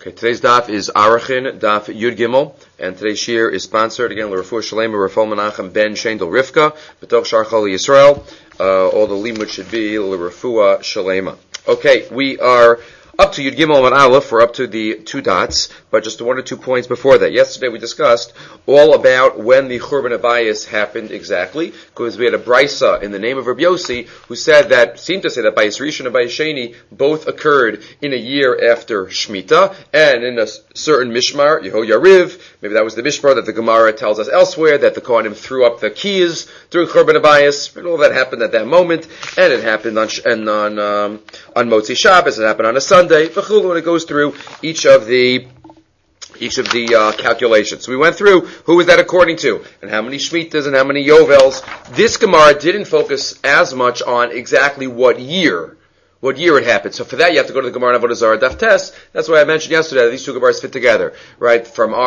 Okay, today's daf is Arachin, daf Yud Gimel, and today's shir is sponsored again L'Refuah Shalema, Rafal Menachem Ben Shendel Rivka, B'toch Shar Chali Yisrael. All the limud should be L'Refuah Shalema. Okay, we are up to Yud Gimel and Aleph. We're up to the two dots, but just one or 2 points before that. Yesterday we discussed all about when the Churban Abayis happened exactly, because we had a brisa in the name of Rabbi Yossi who seemed to say that Bayis Rishon and Bayis Sheni both occurred in a year after Shemitah, and in a certain Mishmar, Yeho Yariv, maybe that was the Mishmar that the Gemara tells us elsewhere, that the Kohanim threw up the keys during Churban Abayis, and all that happened at that moment, and it happened on Motzi Shabbos, it happened on a Sunday, when it goes through each of the calculations. So we went through who was that according to, and how many Shmitas and how many Yovels. This Gemara didn't focus as much on exactly what year it happened. So for that, you have to go to the Gemara in Avodah Zarah Daf Tes. That's why I mentioned yesterday that these two Gemaras fit together, right?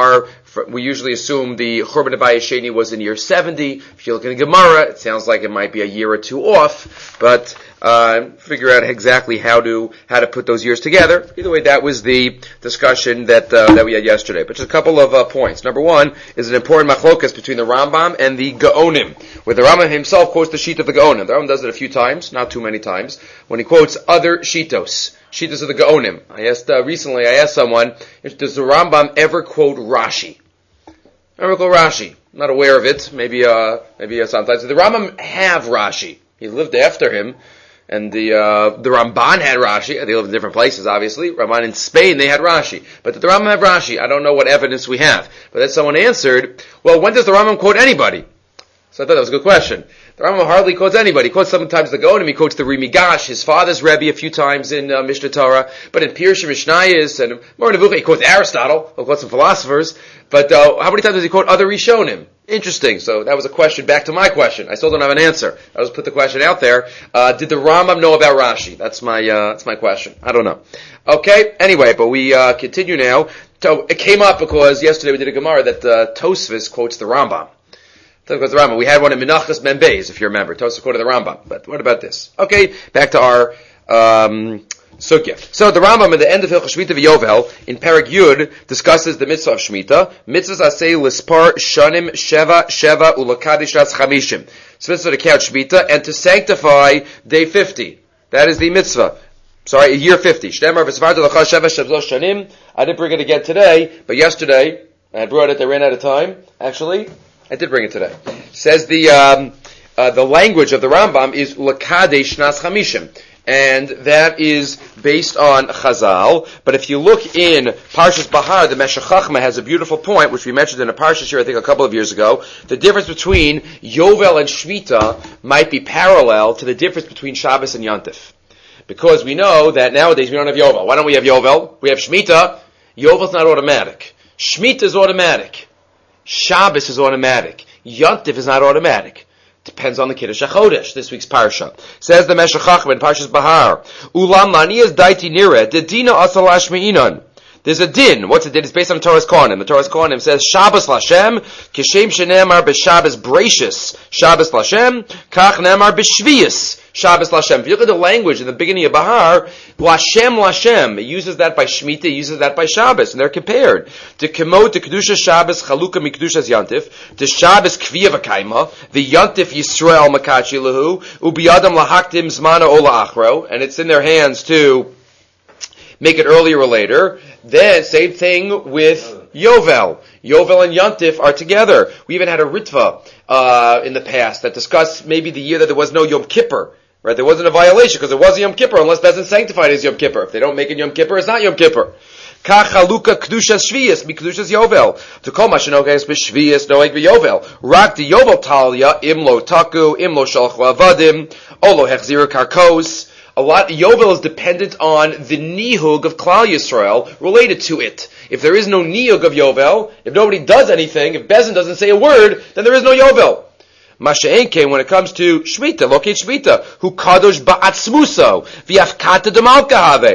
We usually assume the Churban Abayis Sheni was in year 70. If you look at the Gemara, it sounds like it might be a year or two off, but figure out exactly how to put those years together. Either way, that was the discussion that we had yesterday. But just a couple of points. Number one is an important machlokas between the Rambam and the Gaonim, where the Rambam himself quotes the sheet of the Gaonim. The Rambam does it a few times, not too many times, when he quotes other shitos of the Gaonim. Recently I asked someone, does the Rambam ever quote Rashi? Ever quote Rashi? I'm not aware of it. Maybe sometimes. Did the Rambam have Rashi? He lived after him. And the Ramban had Rashi. They lived in different places, obviously. Ramban in Spain, they had Rashi. But did the Rambam have Rashi? I don't know what evidence we have. But then someone answered, well, when does the Rambam quote anybody? So I thought that was a good question. The Rambam hardly quotes anybody. He quotes sometimes the Gaonim. He quotes the Rimigash, his father's Rebbe, a few times in Mishnah Torah. But in Pirush Mishnayos and Moreh Nevuchah, he quotes Aristotle. He'll quote some philosophers. But how many times does he quote other Rishonim? Interesting. So that was a question back to my question. I still don't have an answer. I just put the question out there. Did the Rambam know about Rashi? That's my question. I don't know. Okay. Anyway, but we continue now. So it came up because yesterday we did a Gemara that Tosfos quotes the Rambam. We had one in Menachos Ben Beis, if you remember. Tosfos quoted the Rambam. But what about this? Okay, back to our Sugya. So the Rambam at the end of Hilchos Shmita v'Yovel in Perek Yud discusses the mitzvah of Shmita. Mitzvahs aseh lispar shanim sheva ulakadish ras chamishim. It's mitzvah to count Shmita and to sanctify day 50. That is the mitzvah. Year 50. Shnemar v'svardu l'cha sheva shebzos shanim. I didn't bring it again today, but yesterday I had brought it. I ran out of time. Actually, I did bring it today. Says the language of the Rambam is l'kadesh nas chamishim. And that is based on Chazal. But if you look in Parshas Bahar, the Meshech Chochmah has a beautiful point, which we mentioned in a Parshas here, I think, a couple of years ago. The difference between Yovel and Shmita might be parallel to the difference between Shabbos and Yontif. Because we know that nowadays we don't have Yovel. Why don't we have Yovel? We have Shmita. Yovel's not automatic. Shmita is automatic. Shabbos is automatic. Yontif is not automatic. Depends on the Kiddush HaChodesh, this week's parsha. Says the Meshech Chochmah in Parshas Bahar, Ulam lanias daiti nire, de dina asal ashmeinan. There's a din. What's a din? It's based on Torah's Kohanim. The Torah's Kohanim says, Shabbos Lashem, Kishem Shenemar B'Shabbos Breishis, Shabbos Lashem, Kach Nemar B'Shviyas, Shabbos Lashem. If you look at the language in the beginning of Bahar, Lashem, it uses that by Shemitah, it uses that by Shabbos, and they're compared. To Kemot, to Kedusha Shabbos, Chaluka Mikdushas Yantif, to Shabbos Kviya V'Kaima, the Yantif Yisrael Makachi Lahu, Ubiyadam Lahaktim Zmana Ola Achro, and it's in their hands to make it earlier or later. Then, same thing with Yovel. Yovel and Yontif are together. We even had a Ritva in the past that discussed maybe the year that there was no Yom Kippur. Right? There wasn't a violation because there was a Yom Kippur unless Bezin sanctified as Yom Kippur. If they don't make it Yom Kippur, it's not Yom Kippur. Kach haluka kedushas shviyas mikedushas yovel. To kol mashenoges b'shviyas noeg b'yovel. Rak di yovel talia imlo taku imlo shalchu avadim olo hechzira karkos. Yovel is dependent on the nihug of Klal Yisrael related to it. If there is no nihug of Yovel, if nobody does anything, if Bezin doesn't say a word, then there is no Yovel. Masha'enke, when it comes to Shmita, locate Shmita, who kadosh ba'atzmuso, v'yafkata demalka have.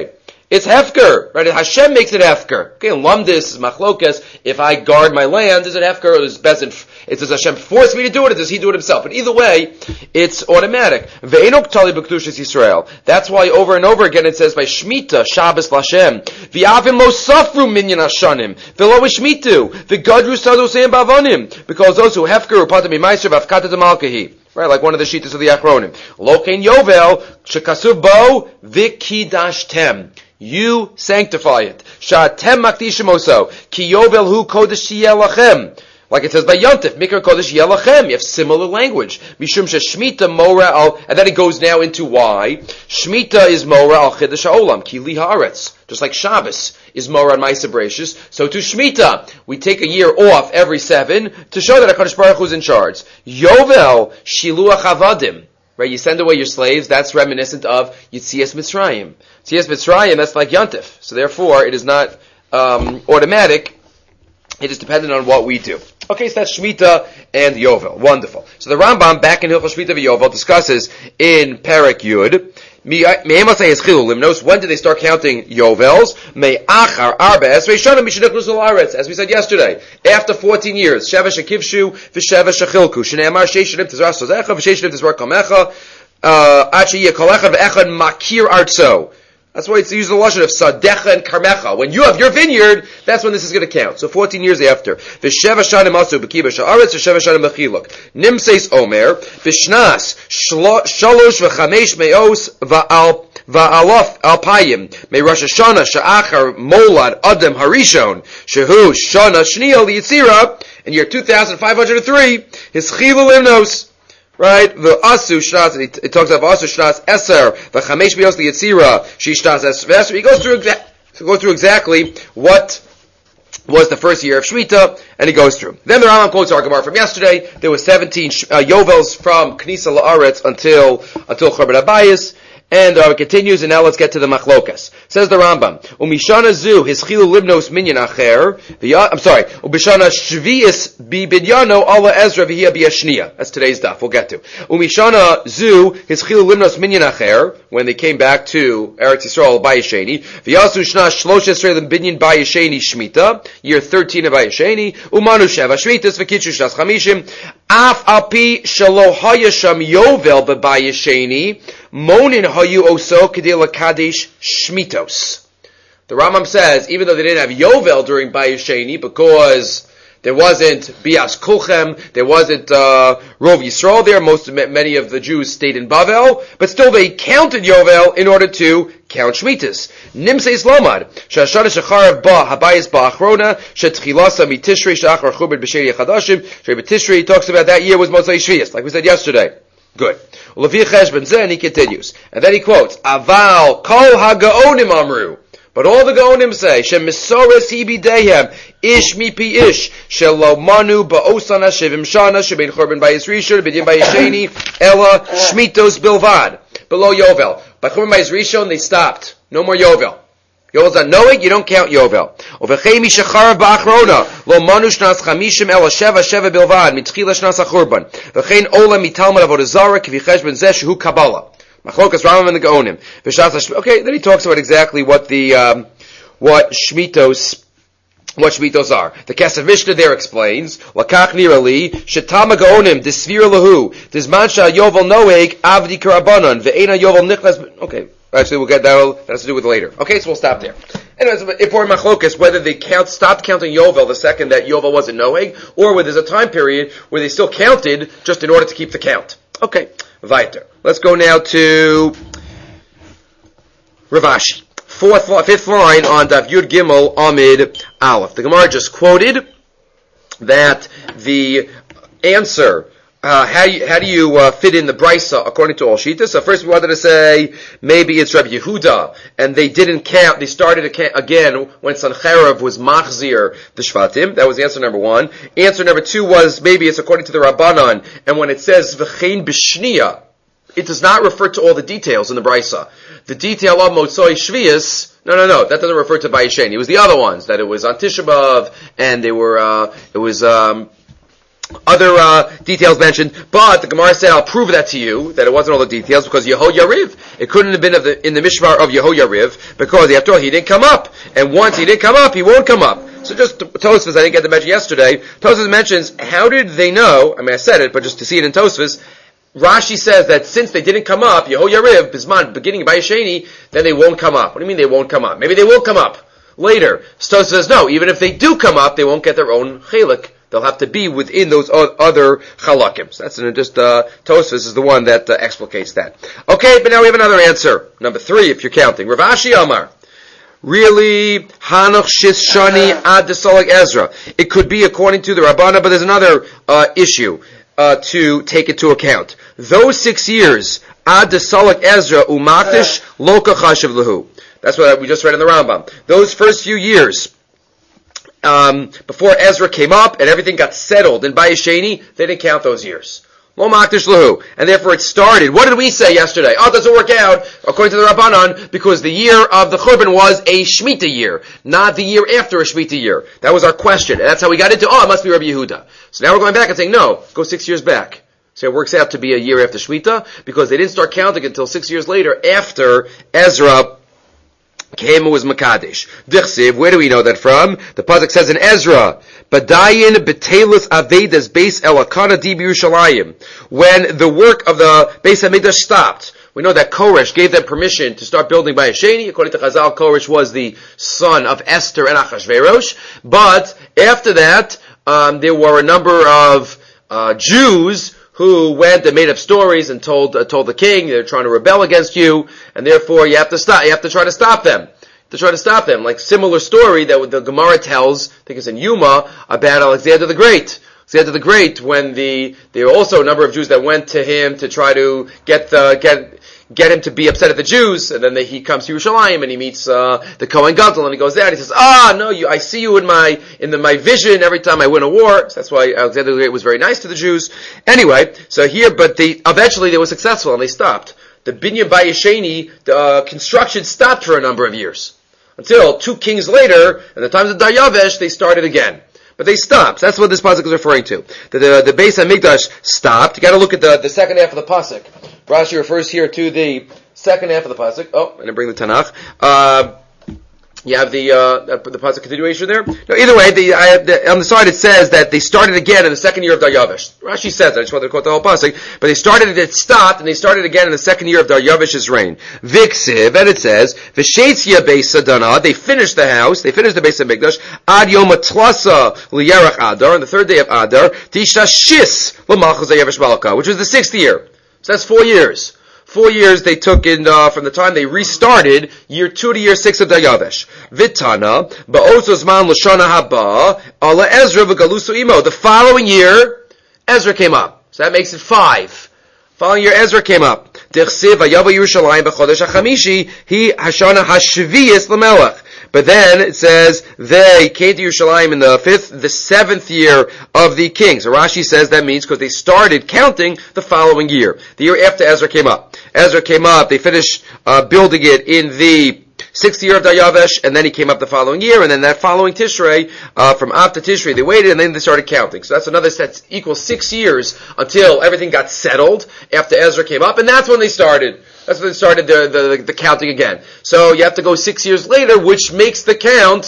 It's hefker, right? Hashem makes it hefker. Okay, lumdis, machlokas, if I guard my land, is it hefker or does Hashem force me to do it or does he do it himself? But either way, it's automatic. Ve'enok tali b'kedushas Yisrael. That's why over and over again it says by Shemitah, Shabbos Lashem, V'avim lo safru minyan hashanim, v'lo ishmitu, v'gadru sadu seim ba'avonim, because those who hefker upatim imaiser v'afkata d'malkahi. Right, like one of the shitas of the Achronim. Lokein Yovel, shekasuv bo, v'kidashtem. You sanctify it. Sha'atem makdishim oso, ki Yovel hu kodesh yelachem. Like it says by Yontif, Mikra Kodesh Yelachem. You have similar language. Mishum Shemita Mora al, and then it goes now into why. Shmita is Mora al Chidash Ha'olam, Ki Li Haaretz. Just like Shabbos is Mora on Ma'aseh Bereishis. So to Shmita, we take a year off every 7 to show that HaKadosh Baruch Hu is in charge. Yovel Shiluach Avadim. Right, you send away your slaves, that's reminiscent of Yitzias Mitzrayim. Yitzias Mitzrayim, that's like Yontif. So therefore, it is not automatic. It is dependent on what we do. Okay, so that's Shemitah and Yovel. Wonderful. So the Rambam, back in Hilchos Shemitah Yovel, discusses in Perek Yud, when did they start counting Yovels? As we said yesterday, after 14 years, Sheva Shekivshu, V'Sheva Shechilku, Shneamar Sheishanim Tizras Sozecha, V'Sheishanim Tizrar Kamecha, Achi Yekolecha V'Echad Makir Artso. That's why it's used the lashon of Sadecha and Karmecha. When you have your vineyard, that's when this is going to count. So 14 years after. V'sheva shanim asu b'kiba sha'aretz, v'sheva shanim b'chiluk. Nimseis omer, v'shnas, shalosh v'chamesh me'os va'alof alpayim, me Rosh Hashanah sha'achar molad adam harishon, shehu shana shniel yitzira, in year 2503, his chilu limnos. Right, the asu shnas. It talks about asu shnas eser the chamesh bios the yitzira she shnas eser. He goes through exactly what was the first year of Shemitah, and he goes through. Then the Rambam quotes our Gemara from yesterday. There were 17 Yovels from Knisa La'aretz until Churban Abayis. And it continues, and now let's get to the machlokas. Says the Rambam, Umishana zu his chilu libnos minyan acher. Umishana shvius bi bidyano ala Ezra v'hiya biyashniya. That's today's daf. We'll get to. Umishana zu his chilu libnos minyan acher, when they came back to Eretz Yisrael bayisheni. V'yasu shna shlosh Yisrael binyan bayisheni shmita, year 13 of bayisheni. Umanu sheva shmitas v'kitchu shnas chamishim. Af api shalo hayasham yovel b'bayisheni. Monin hayu oso kedila kadesh shmitos. The Rambam says, even though they didn't have Yovel during Bayesheni, because there wasn't Bias Kulchem, there wasn't Rov Yisrael there, many of the Jews stayed in Bavel, but still they counted Yovel in order to count Shmitas. Nimseis Lomad, Shashana Shacharav Ba, Habayis Ba Achrona, Shetchilasa Mitishrei Shachar Chubed B'Sheri Chadashim, Shri B'Tishrei talks about that year was Motzei Shvius, like we said yesterday. Good. And he continues. And then he quotes, Aval kol ha'gaonim amru. But all the gaonim say, Shem misores hi bidehem, ish mipi ish, shelo manu ba'osana shevim shana, shebein chorben bayis rishon, b'dim bayisheni, ela shmitos bilvad. Below Yovel. By chorben bayis rishon, they stopped. No more Yovel. Yovel's not knowing, you don't count Yovel. Ovechei mi shecharav ba'achrona, lo manu shnas chamishim ela sheva bilvad, mitchila shnas ha'churban. V'chein ola mitalmud avodah zara, kvichesh ben zeh shehu Kabbalah. Machlokas Rambam and the Gaonim. Okay, then he talks about exactly what the, what Shmitos are. The Kesef Mishnah there explains, Lakach nirali, Shetama Gaonim, Desvir lahu, Desman Shah Yovel Noeg, Avdi Karabanan, Ve'ena Yovel Nichlas, okay. Actually, we'll get that has to do with later. Okay, so we'll stop there. Anyways, important machlokas, whether they stopped counting Yovel the second that Yovel wasn't Noeg, or whether there's a time period where they still counted just in order to keep the count. Okay, weiter. Let's go now to Rav Ashi. Fifth line on Daf Yud Gimel Amid Aleph. The Gemara just quoted that the answer, how do you fit in the Brisa according to all Shitas? So first we wanted to say maybe it's Rabbi Yehuda, and they didn't count. They started again when Sancheriv was Machzir the Shvatim. That was answer number one. Answer number two was maybe it's according to the Rabbanan, and when it says V'chein B'shniya, it does not refer to all the details in the Brisa. The detail of Motzoi Shvius, no, that doesn't refer to Bayesheni. It was the other ones, that it was on Tisha B'Av, and they were, other details mentioned, but the Gemara said, I'll prove that to you, that it wasn't all the details, because Yehoyariv, it couldn't have been in the Mishmar of Yehoyariv, because after all, he didn't come up. And once he didn't come up, he won't come up. So just Tosfos, I didn't get to mention yesterday, Tosfos mentions, how did they know, I mean I said it, but just to see it in Tosfos, Rashi says that since they didn't come up, Yehoyariv, Bisman, beginning of Bayesheni, then they won't come up. What do you mean they won't come up? Maybe they will come up later. Tosfos says, no, even if they do come up, they won't get their own chelik. They'll have to be within those other chalakim. So that's Tosfos is the one that explicates that. Okay, but now we have another answer. Number 3, if you're counting. Rav Ashi Amar. Really, Hanoch Shis Shani Ad Desalag Ezra. It could be according to the Rabbana, but there's another issue to take into account. Those 6 years, Ad Desalag Ezra Umakdish Loka Chashav Lahu. That's what we just read in the Rambam. Those first few years, before Ezra came up and everything got settled in Bayesheni, they didn't count those years. Lo makdish lahu. And therefore it started. What did we say yesterday? Oh, it doesn't work out, according to the Rabbanan, because the year of the Churban was a Shemitah year, not the year after a Shemitah year. That was our question. And that's how we got into, it must be Rabbi Yehuda. So now we're going back and saying, no, go 6 years back. So it works out to be a year after Shemitah, because they didn't start counting until 6 years later, after Ezra came, was Makadesh. Dichsiv, where do we know that from? The pasuk says in Ezra, Badayin betelus avedas beis elakana di b'Yerushalayim. When the work of the Beis HaMikdash stopped, we know that Koresh gave them permission to start building by Bayesheni. According to Chazal, Koresh was the son of Esther and Achashverosh. But after that, there were a number of Jews who went and made up stories and told the king they're trying to rebel against you, and therefore you have to try to stop them. Like similar story that the Gemara tells, I think it's in Yuma, about Alexander the Great. Alexander the Great, when there were also a number of Jews that went to him to try to get him to be upset at the Jews, and then he comes to Yerushalayim and he meets the Kohen Gadol, and he goes there and he says, no, I see you in my vision every time I win a war. So that's why Alexander the Great was very nice to the Jews. Anyway, so here, but eventually they were successful and they stopped. The Binyan Bayesheni, the construction stopped for a number of years. Until 2 kings later, in the times of Daryavesh, they started again. But they stopped. That's what this pasuk is referring to. The Beis HaMikdash stopped. You gotta look at the second half of the pasuk. Rashi refers here to the second half of the pasuk. Oh, I didn't bring the Tanakh. You have the pasuk continuation there. No, either way, on the side it says that they started again in the second year of Daryavesh. Rashi says that. I just wanted to quote the whole pasuk. But it stopped, and they started again in the second year of Daryavesh's reign. Viksiv, and it says, V'shetzia Beis Adana, they finished the house, they finished the Beis HaMikdash, Ad Yom HaTlasa L'Yerach Adar, on the 3rd day of Adar, Tisha Shis L'Malchus Dayavesh Malka, which was the 6th year. So that's 4 years. 4 years they took in, from the time they restarted, year 2 to year 6 of Daryavesh. Vitana, Ba'osozman L'Shana Haba, Ala Ezra V'Galusu Imo. The following year, Ezra came up. So that makes it 5. Following year, Ezra came up. Dichsiv Vayava Yerushalayim B'Chodesh HaChamishi, Hi Hashana HaShviyis L'Melech. But then it says they came to Yerushalayim in the 7th year of the king. So Rashi says that means because they started counting the following year, the year after Ezra came up. Ezra came up, they finished building it in the 6th year of Daryavesh, and then he came up the following year, and then that following Tishrei, from Av to Tishrei, they waited, and then they started counting. So that's another set, equals 6 years until everything got settled after Ezra came up, and that's when they started. That's when they started the counting again. So you have to go 6 years later, which makes the count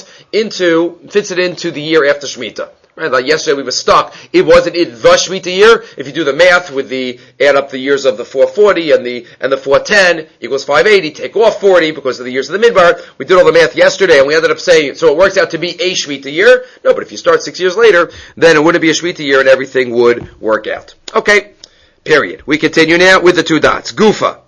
fits it into the year after Shemitah. Right? Like yesterday we were stuck. It wasn't the Shemitah year. If you do the math with add up the years of the 440 and the 410 equals 580, take off 40 because of the years of the Midbar. We did all the math yesterday and we ended up saying, so it works out to be a Shemitah year. No, but if you start 6 years later, then it wouldn't be a Shemitah year and everything would work out. Okay. Period. We continue now with the 2 dots. Gufa.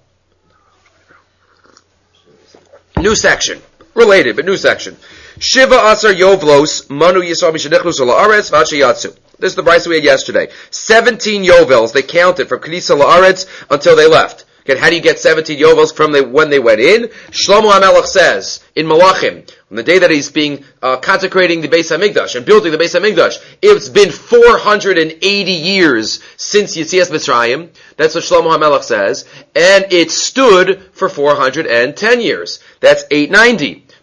New section. Related, but new section. Shiva Asar Yovlos, Manu Yisrael Mishadechlus La'aretz, Vachayatsu. This is the price we had yesterday. 17 Yovels, they counted from Knisa La'aretz until they left. Okay, how do you get 17 Yovels from when they went in? Shlomo HaMelech says, in Malachim, on the day that he's being consecrating the Beis HaMikdash and building the Beis HaMikdash, it's been 480 years since Yetzias Mitzrayim. That's what Shlomo HaMelech says. And it stood for 410 years. That's 890.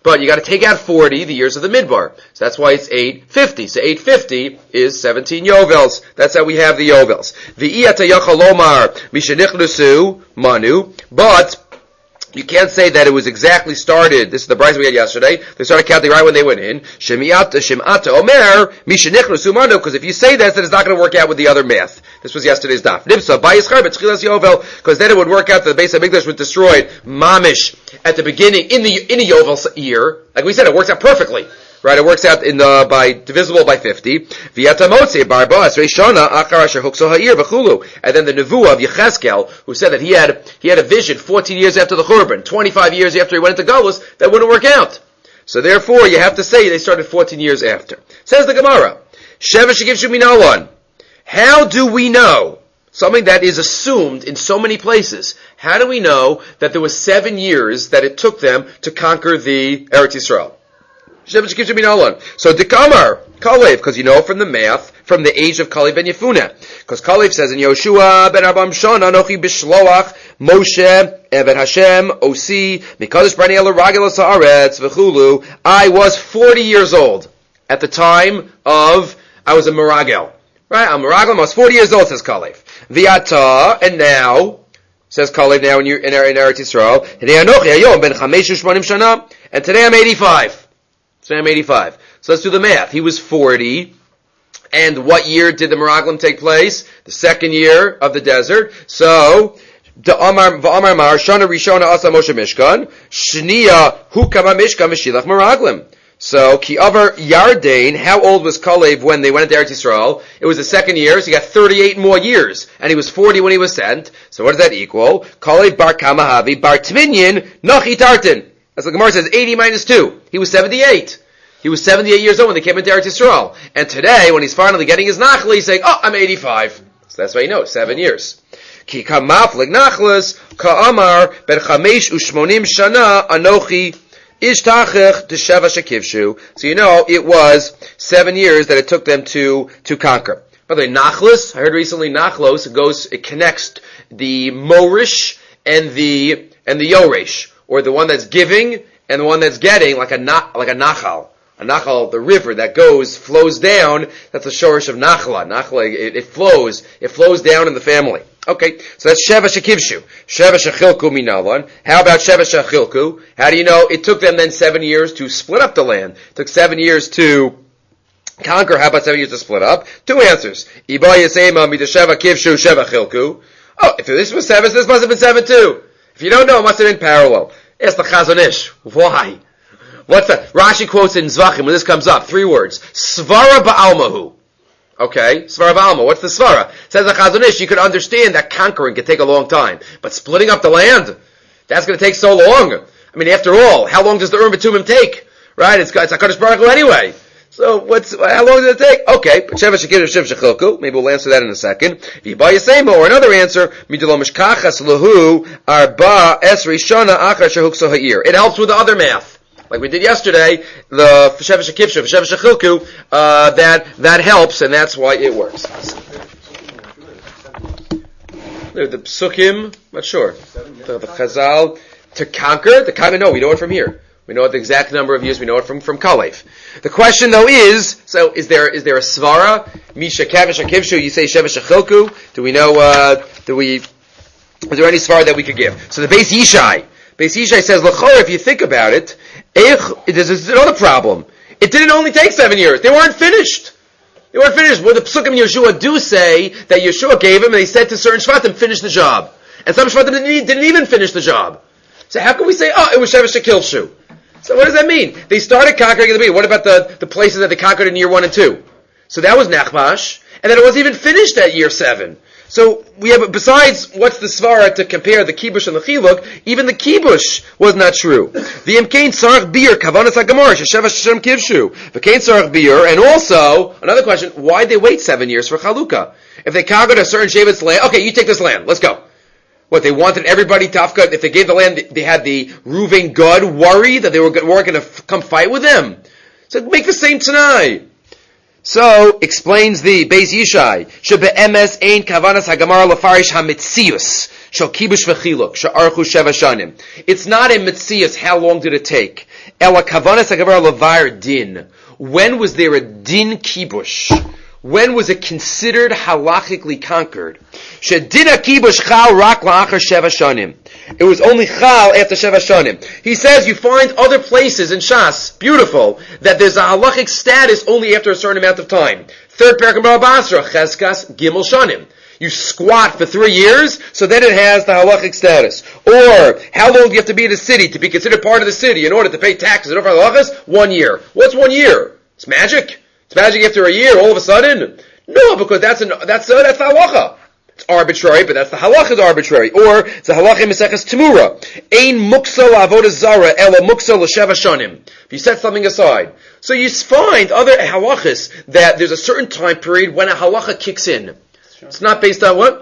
But you got to take out 40, the years of the Midbar. So that's why it's 850. So 850 is 17 Yovels. That's how we have the Yovels. V'iyata yachalomar mishenichnusu manu. But you can't say that it was exactly started. This is the brayso we had yesterday. They started counting right when they went in. Shemata omer mishenichnusu manu. Because if you say that, then it's not going to work out with the other math. This was yesterday's daf. Nibsa bayischar b'tchilas Yovel. Because then it would work out that the base of Mikdash was destroyed mamish at the beginning in the Yovel year. Like we said, it works out perfectly. Right, it works out by divisible by 50. V'yata motzi barba asrei shana achar asher hukso ha'ir b'chulu. And then the nevuah of Yechezkel, who said that he had a vision 14 years after the Churban, 25 years after he went into Golus, that wouldn't work out. So therefore, you have to say they started 14 years after. Says the Gemara, Sheva shekivshu minalan. How do we know something that is assumed in so many places? How do we know that there was 7 years that it took them to conquer the Eretz Yisrael? So Dekamar, Kalev, because you know from the math, from the age of Kalev ben Yefuna. Because Kalev says in Yoshua ben Arbam Shon, Anochi b'shloach, Moshe, Eved Hashem, Osi, Mikadosh Brani El Ragel Saaretz, V'chulu. I was 40 years old at the time I was a Meragel. Right? I'm Meragel, I was 40 years old, says Kalev. V'ata, and now, says Kalev now in Eretz Yisrael, and today I'm 85. So I'm 85. So let's do the math. He was 40. And what year did the Meraglim take place? The second year of the desert. So, V'amar Mar, Shana Rishona Asa Moshe Mishkan, Shniya Hukama Mishkan V'shilach Meraglim. So, Ki Avar Yardain, how old was Kalev when they went into Eretz Yisrael? It was the second year, so he got 38 more years. And he was 40 when he was sent. So what does that equal? Kalev Bar Kamahavi Bar Tminyin Nachi Tartin. As the Gemara says, 80 minus 2. He was 78. He was 78 years old when they came into Eretz Yisrael. And today, when he's finally getting his nachli, he's saying, I'm 85. So that's why you know, 7 years. Ki kamaflik nachlas, ka'amar, ben chamesh u'shmonim shana, anochi, ishtachech, t'sheva shekivshu. So you know, it was 7 years that it took them to conquer. By the way, nachlas, I heard recently nachlos, it connects the morish and the yoresh. Or the one that's giving and the one that's getting, like a nachal. A nachal, the river that flows down, that's the shorish of nachla. Nachla, it flows down in the family. Okay, so that's Sheva Shekivshu. Sheva Shechilku minalan. How about Sheva Shechilku? How do you know? It took them then 7 years to split up the land. It took 7 years to conquer. How about 7 years to split up? 2 answers. Iba Yasema Midasheva Kivshu Sheva Chilku. Oh, if this was 7, this must have been 7 too. If you don't know, it must have been parallel. Ask the Chazon Ish. Why? What's that? Rashi quotes in Zvachim when this comes up. 3 words. Svara ba'almahu. Okay? Svara ba'alma. What's the svara? Says the Chazon Ish, you could understand that conquering could take a long time. But splitting up the land, that's going to take so long. I mean, after all, how long does the Urim B'Tumim take? Right? It's HaKadosh Baruch Hu anyway. So how long does it take? Okay, maybe we'll answer that in a second. Or another answer, it helps with the other math. Like we did yesterday, the Sheva Shekivshu, Sheva Shechilku, that helps, and that's why it works. The Psukim, not sure. The Chazal, to conquer, no, we know it from here. We know the exact number of years. We know it from Kalev. The question though is, so is there a svara? Misha Kavish Akivshu, you say Sheva Shechilku? Do we know, is there any svara that we could give? So the Beis Yishai says, L'chor, if you think about it, there's another problem. It didn't only take 7 years. They weren't finished. Well, the Psukim in Yeshua do say that Yeshua gave him, and they said to certain Shvatim, finish the job. And some Shvatim didn't even finish the job. So how can we say, it was Sheva Shekilshu? So what does that mean? They started conquering in the beginning. What about the places that they conquered in year 1 and 2? So that was Nachmash, and then it wasn't even finished at year 7. So we have, besides what's the svara to compare the kibush and the chiluk, even the kibush was not true. The imkain sarach bir kavanas hagamar shesheva shem kivshu. The kain sarach bir, and also another question: why did they wait 7 years for chalukah? If they conquered a certain shevet's land, okay, you take this land, let's go. What, they wanted everybody tafka, if they gave the land, they had the Reuven Gad worry that they weren't going to come fight with them. So make the same Tanai. So, explains the Beis Yishai, Shebe'emes ein kavanas hagamar lefarish hamitzius, shel kibush v'chiluk, she'archu sheva shanim. It's not a mitzius, how long did it take? Ela kavanas hagmara levar din. When was there a din kibush? When was it considered halachically conquered? Shedina kibush chal rak la'achar sheva shanim. It was only chal after sheva shanim. He says you find other places in Shas, beautiful, that there's a halachic status only after a certain amount of time. Third parak in Baba Basra, cheskas gimel shanim. You squat for 3 years, so then it has the halachic status. Or, how long do you have to be in the city to be considered part of the city in order to pay taxes and offer halachas? 1 year. What's 1 year? It's magic. It's magic after a year, all of a sudden? No, because that's the halacha. It's arbitrary, but that's the halacha is arbitrary. Or, it's the halacha in Maseches Temura. Ein muksa la'avodah zara, ela muksa l'sheva shanim. If you set something aside. So you find other halachas that there's a certain time period when a halacha kicks in. It's not based on what?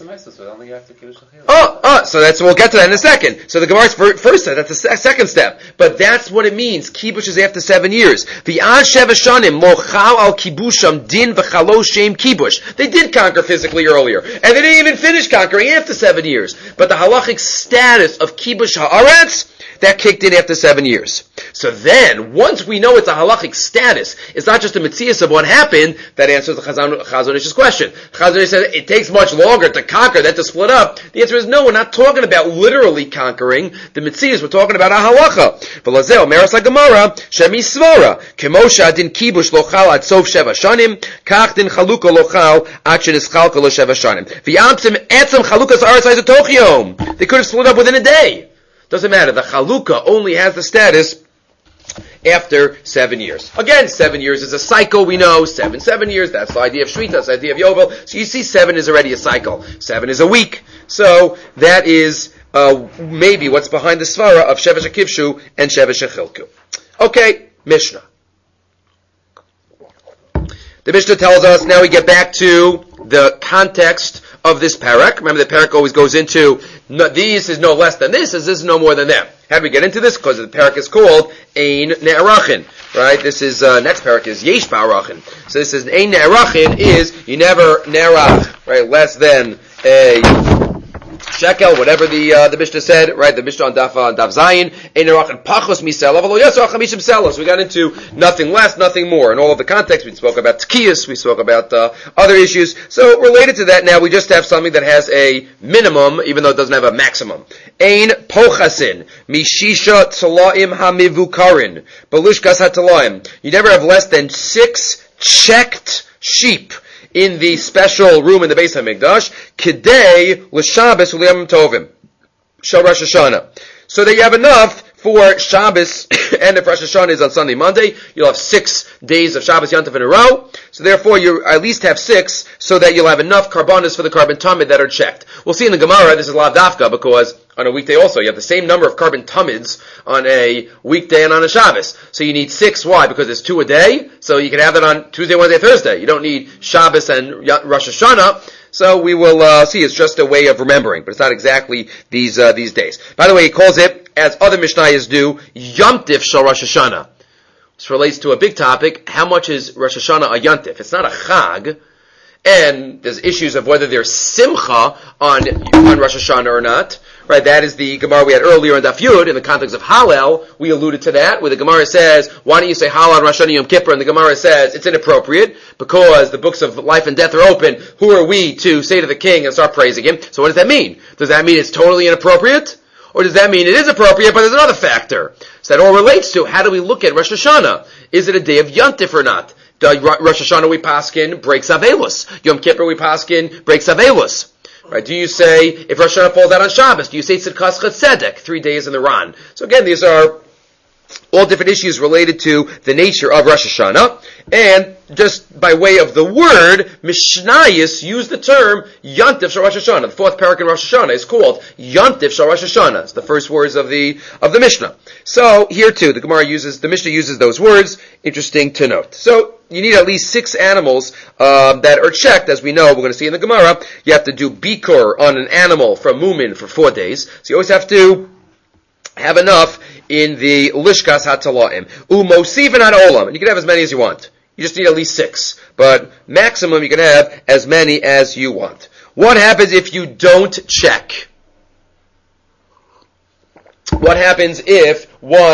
So we'll get to that in a second. So the Gemara's first step, that's the second step. But that's what it means. Kibush is after 7 years. V'an sheva shanim mochal al kibusham din v'chalo shem kibush. They did conquer physically earlier. And they didn't even finish conquering after 7 years. But the halachic status of kibush ha'aretz, that kicked in after 7 years. So then, once we know it's a halachic status, it's not just a metzias of what happened, that answers the Chazon Ish's question. Chazon Ish said it takes much longer to conquer than to split up. The answer is no, we're not talking about literally conquering the metzias, we're talking about a halacha. V'lazeo, meras ha-gemara, shemi svara, kemosha din kibush lochal ad sof sheva shanim, kach din chaluka lochal ad shenischalka lo sheva shanim. V'yamtzim etzem chalukas aretz ha'izatochiom. They could have split up within a day. Doesn't matter. The chalukah only has the status after 7 years. Again, 7 years is a cycle, we know. 7 years, that's the idea of Shmita, that's the idea of Yovel. So you see 7 is already a cycle. 7 is a week. So that is maybe what's behind the svara of Shevesh HaKivshu and Shevesh HaChilku. Okay, Mishnah. The Mishnah tells us, now we get back to the context of this parak. Remember, the parak always goes into, this is no less than this is no more than that. How do we get into this? Because the parak is called Ein Ne'arachin. Right? This is, next parak is Yesh Ba'arachin. So this is, Ein Ne'arachin is, you never Ne'arach, right? Less than a shekel, whatever the Mishnah said, right? The Mishnah on Daf Zayin, Ein Ne'arachin Pachos Misela, V'lo Yasach HaMishim Sela. So we got into nothing less, nothing more. In all of the context, we spoke about Tkiyas, we spoke about other issues. So related to that now, we just have something that has a minimum, even though it doesn't have a maximum. Ein Pochasin, Mishisha Tzalaim HaMivukarin, Belushkas HaTalaim. You never have less than 6 checked sheep in the special room in the Beis HaMikdash, Kidei L'Shabbos U'Liyamim Tovim, Shal Rosh Hashanah. So that you have enough for Shabbos, and if Rosh Hashanah is on Sunday, Monday, you'll have 6 days of Shabbos Yantav in a row. So therefore, you at least have 6, so that you'll have enough karbanos for the carbon tamid that are checked. We'll see in the Gemara, this is Lav Dafka, because on a weekday also, you have the same number of carbon tamids on a weekday and on a Shabbos. So you need 6, why? Because there's 2 a day, so you can have that on Tuesday, Wednesday, Thursday. You don't need Shabbos and Rosh Hashanah. So we will see. It's just a way of remembering, but it's not exactly these days. By the way, he calls it, as other Mishnayos do, Yontif Shal Rosh Hashanah. This relates to a big topic. How much is Rosh Hashanah a Yontif? It's not a Chag, and there's issues of whether there's Simcha on Rosh Hashanah or not. Right, that is the Gemara we had earlier in Daf Yud, in the context of Hallel. We alluded to that, where the Gemara says, why don't you say Hallel on Rosh Hashanah Yom Kippur? And the Gemara says, it's inappropriate, because the books of life and death are open. Who are we to say to the king and start praising him? So what does that mean? Does that mean it's totally inappropriate? Or does that mean it is appropriate, but there's another factor? So that all relates to, how do we look at Rosh Hashanah? Is it a day of Yontif or not? Rosh Hashanah we paskin breaks Avelus. Yom Kippur we paskin breaks Avelus. Right? Do you say, if Rosh Hashanah falls out on Shabbos, do you say Tzidkas Chatzedek, 3 days in the Ran? So again, these are all different issues related to the nature of Rosh Hashanah. And just by way of the word, Mishnayos use the term Yontif Shal Rosh Hashanah. The 4th parak in Rosh Hashanah is called Yontif Shal Rosh Hashanah. It's the first words of the Mishnah. So here too, the Mishnah uses those words. Interesting to note. So you need at least 6 animals that are checked, as we know. We're going to see in the Gemara. You have to do bikur on an animal from Mumin for 4 days. So you always have to have enough in the Lishkas HaTalaim. Umosivin ad olam. And you can have as many as you want. You just need at least 6. But maximum you can have as many as you want. What happens if you don't check? What happens if one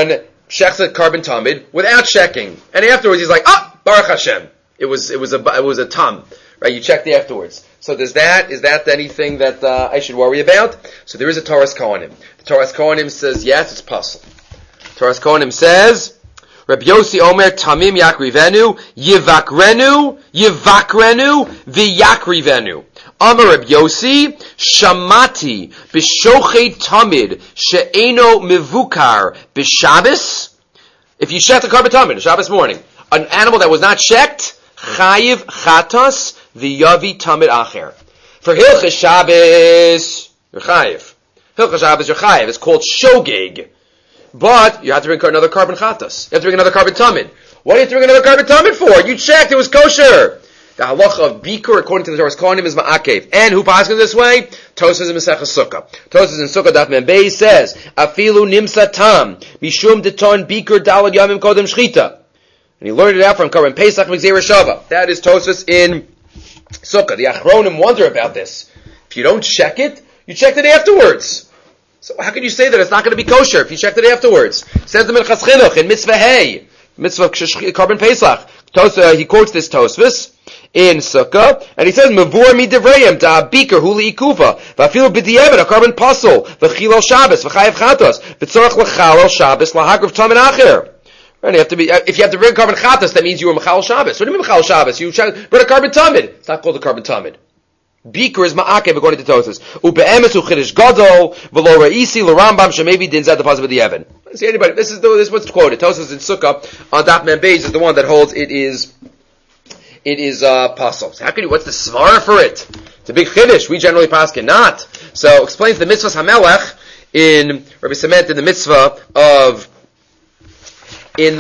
checks a carbon tamid without checking, and afterwards he's like, Baruch Hashem. It was a tam, right? You checked afterwards. So is that anything that I should worry about? So there is a Toras Kohanim. The Toras Kohanim says yes, it's possible. Toras Kohanim says, Rabbi Yossi Omer Tamim Yakrivenu Yivakrenu V'Yakrivenu. Amar Rabbi Yossi Shamati B'Shochet Tamid She'eno Mivukar B'Shabbos. If you check the carbon tamid Shabbos morning, an animal that was not checked, Chayiv Chatas V'Yavi Tamid Acher. For Hilchas Shabbos, you're Chayiv. Hilchas Shabbos, you're Chayiv. It's called Shogeg. But you have to bring another carbon chatas. You have to bring another carbon tamid. What do you have to bring another carbon tamid for? You checked, it was kosher. The halacha of bikur, according to the Toras Kohanim, is ma'akev. And who passes this way? Tosas in Maseches Sukkah. Tosas in Sukkah Daf Mem Beis says, Afilu nimsa tam, mishum deton bikur dalad yamim kodem shchita. And he learned it out from Karban Pesach Mizera Shava. That is Tosas in Sukkah. The Achronim wonder about this. If you don't check it, you checked it afterwards. So how can you say that it's not going to be kosher if you checked it afterwards? Says the Minchas Chinuch in Mitzvah Hay, Mitzvah Karban Pesach. He quotes this Tosfos in Sukkah, and he says, "Mavur mi devrayim da biker huli ikuva v'afilu b'diavad a carbon pasul v'chilol Shabbos v'chayev chatos v'tzorach l'chalol Shabbos lahagrav tamin acher." Right, if you have to bring carbon chatos, that means you were mechal Shabbos. What do you mean mechal Shabbos? You bring a carbon tamid. It's not called a carbon tamid. Bikur is ma'akev according to Tosas. Ube'emes u'chidish gadol v'lo ra'isi l'rambam shemaybe din zed the positive of the Evan. See anybody? This is what's quoted. Tosas in Sukkah on Daf Mem Beis is the one that holds it is pasul. How can you? What's the svara for it? It's a big chiddush. We generally paskin not. So explains the mitzvahs hamelech in Rabbi Sement in the mitzvah. Did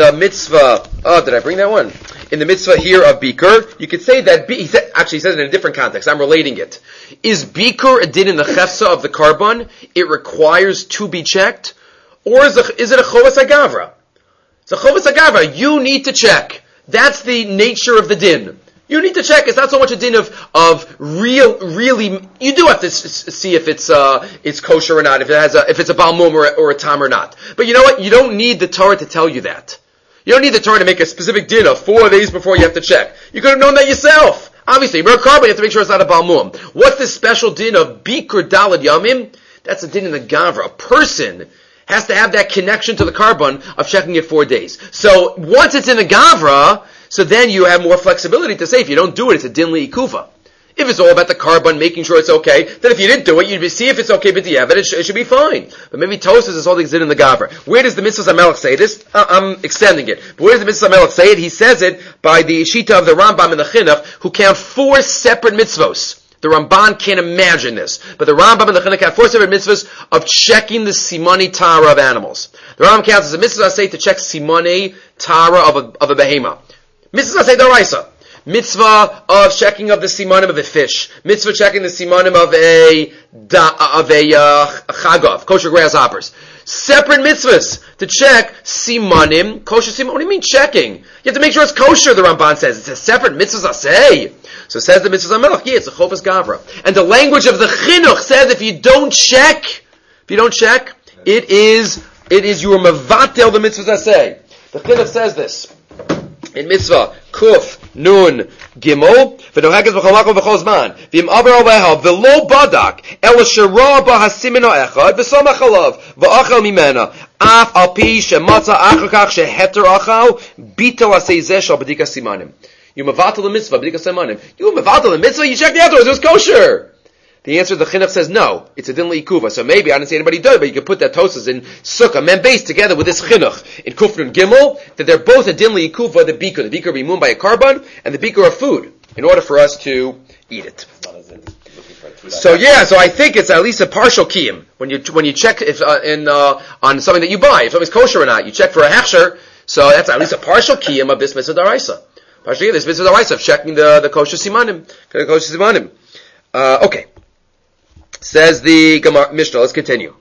I bring that one? In the mitzvah here of Bikur, you could say that, he says it in a different context. I'm relating it. Is Bikur a din in the chefsa of the carbon? It requires to be checked? Or is it a chovas agavra? It's a chovas agavra. You need to check. That's the nature of the din. You need to check. It's not so much a din of really, you do have to see if it's kosher or not, if it's a balmum or a tam or not. But you know what? You don't need the Torah to tell you that. You don't need the Torah to make a specific din of 4 days before you have to check. You could have known that yourself. Obviously, you bring a carbon, you have to make sure it's not a balmum. What's this special din of bikur dalad yamim? That's a din in the gavra. A person has to have that connection to the carbon of checking it 4 days. So once it's in the gavra, so then you have more flexibility to say if you don't do it, it's a din li'ikuva. If it's all about the carbon, making sure it's okay, then if you didn't do it, you'd see if it's okay, but it should be fine. But maybe Tosas is all the din in the gavra. Where does the Mitzvah Hamelech say this? I'm extending it. But where does the Mitzvah Hamelech say it? He says it by the Shita of the Rambam and the Chinuch, who count 4 separate mitzvos. The Ramban can't imagine this. But the Rambam and the Chinuch have 4 separate mitzvahs of checking the simani tara of animals. The Rambam counts as a mitzvah say to check simani tara of a behema. Mitzvah say d'oraisa. Mitzvah of checking of the simanim of a fish. Mitzvah checking the simanim of a chagav, kosher grasshoppers. Separate mitzvahs to check simanim, kosher simanim. What do you mean checking? You have to make sure it's kosher, the Ramban says. It's a separate mitzvah say. So it says the mitzvah melech. Yeah, it's a chofas gavra. And the language of the chinuch says if you don't check, it is you are mevatel the mitzvahs say. The chinuch says this. In mitzvah kuf nun gimel v'nohages b'chol v'chol zman v'im aver oleha v'lo badak el shera ba hasimin ha'echad v'samach alav v'achal mimena af al pi shematza achakach sheheter achal bitel asei zeh shal b'dika simanim. You mevatel the mitzvah b'dika simanim. You mevatel the mitzvah. You checked afterwards. It was kosher. The answer to the chinuch says no. It's a din li'ikuva. So maybe, I didn't see anybody do it, but you could put that Tosas in Sukkah, Mem Beis, together with this chinuch in Kufnun Gimel, that they're both a din li'ikuva, the bikur. The bikur be moved by a carbon, and the bikur of food, in order for us to eat it. So I think it's at least a partial kiyum. When you check if on something that you buy, if something's kosher or not, you check for a hechsher, so that's at least a partial kiyum of this mitzvah daraisa. Partially, this mitzvah daraisa of checking the kosher simanim. Okay. Says the Gemara Mishnah. Let's continue.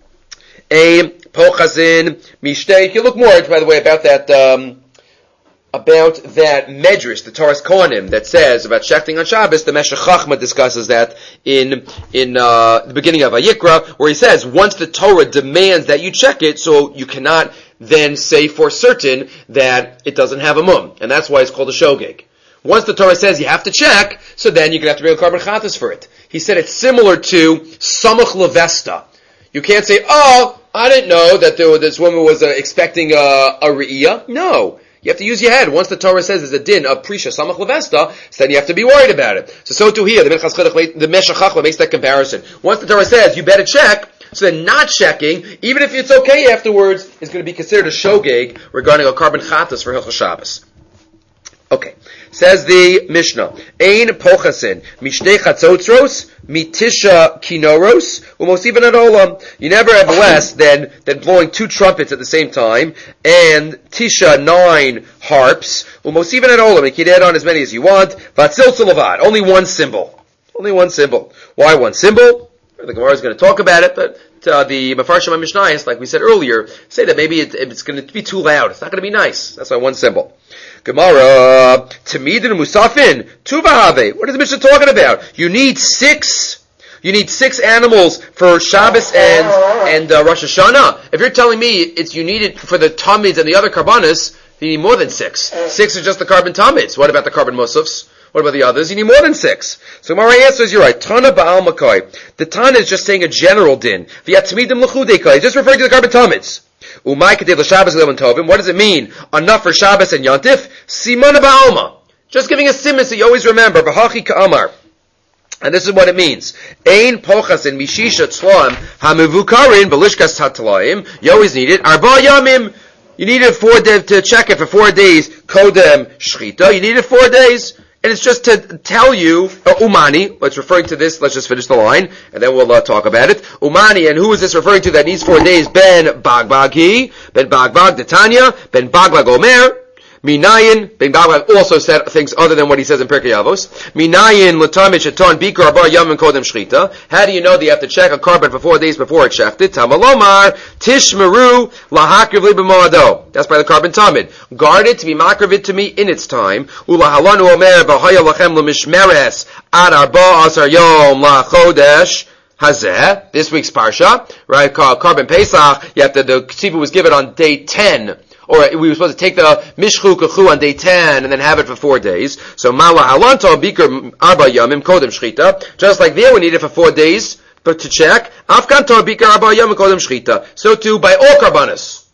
A pochazin mishtei. You can look more, by the way, about that about that medrash, the Taras Kohanim, that says about shechting on Shabbos. The Meshech Chachma discusses that in the beginning of Vayikra, where he says once the Torah demands that you check it, so you cannot then say for certain that it doesn't have a mum, and that's why it's called a shogeg. Once the Torah says you have to check, so then you're going to have to bring a carbon chatas for it. He said it's similar to samach levesta. You can't say, oh, I didn't know that this woman was expecting a re'iyah. No. You have to use your head. Once the Torah says there's a din of prisha samach levesta, so then you have to be worried about it. So too here, the Meshech Chachma makes that comparison. Once the Torah says you better check, so then not checking, even if it's okay afterwards, is going to be considered a shogeg regarding a carbon chatas for Hilchos Shabbos. Okay. Says the Mishnah, Ein pochasin, mishnei chatzotzros, mitisha kinoros, umosivan adolam. You never have less than blowing 2 trumpets at the same time, and tisha 9 harps, umosivan adolam. You can add on as many as you want. Vatzil sulavad, only one cymbal. Only one cymbal. Why one cymbal? The Gemara is going to talk about it, but the Mefarshim and Mishnayos, like we said earlier, say that maybe it's going to be too loud. It's not going to be nice. That's why one cymbal. Gemara, Tamidin Musafin, Tuvahave. What is the Mishnah talking about? You need 6 animals for Shabbos and Rosh Hashanah. If you're telling me you need it for the Tamids and the other Karbanas, you need more than 6. 6 is just the carbon Tamids. What about the carbon Musafs? What about the others? You need more than 6. So Gemara answers, you're right. Tana Ba'al Makai. The Tana is just saying a general din. V'yatmidim l'chudekai. Just referring to the carbon Tamids. Umay kadev l'Shabbos l'Yom Tovim. What does it mean? Enough for Shabbos and Yontif? Simana ba'alma. Just giving a simon so you always remember. V'hachi ka'amar. And this is what it means. Ein pochas in mishisha tzloim ha'mevukarin b'lishkas tatlaim. You always need it. Arba yamim. You need it to check it for 4 days. Kodem shchita. You need it 4 days. And it's just to tell you, Umani, let's referring to this, let's just finish the line, and then we'll talk about it. Umani, and who is this referring to that needs 4 days? Ben Bagbag he, Ben Bagbag Detanya, Ben Bagbag Omer, Minayin, Ben Bagbag also said things other than what he says in Pirkei Avos. Minayin, Latamich, Eton, Bikar, Abar, Yamin, Kodem, Shchita. How do you know that you have to check a carbon for 4 days before it's shechted? Tamalomar, Tishmeru, Lahakriv Libamoado. That's by the carbon tamid. Guard it to be makravit to me in its time. Ulahalanu Omer, Vahaya Lachem Lemishmeres, Ad Arba Asar Yom, La Chodesh. Hazeh, this week's parsha, right? Carbon Pesach. You have to, the ksiva was given on day 10. Or we were supposed to take the Mishchu Kachu on day 10 and then have it for 4 days. So Mala Halanto Bikar Arba Yamim Kodem Shchita. Just like there we need it for 4 days, but to check. Afkanto Bikar Arba Yamim Kodem Shchita. So too by all Karbanas.